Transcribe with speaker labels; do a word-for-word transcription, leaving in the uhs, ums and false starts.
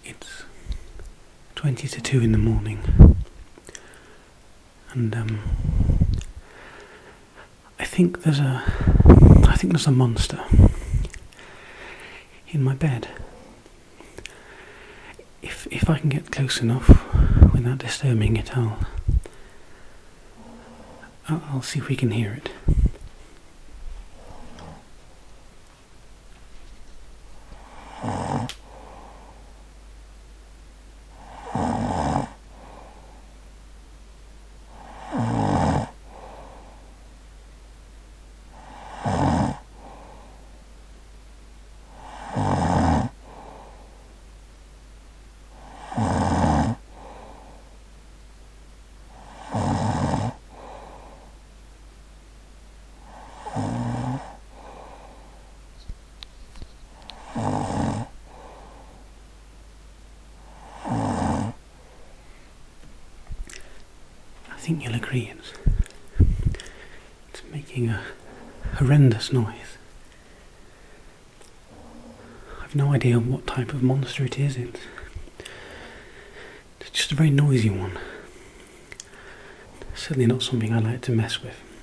Speaker 1: It's twenty to two in the morning, and um, I think there's a, I think there's a monster in my bed. If if I can get close enough without disturbing it, I'll I'll, I'll see if we can hear it. I think you'll agree it's, it's making a horrendous noise. I've no idea what type of monster it is. It's, it's just a very noisy one. Certainly not something I like to mess with.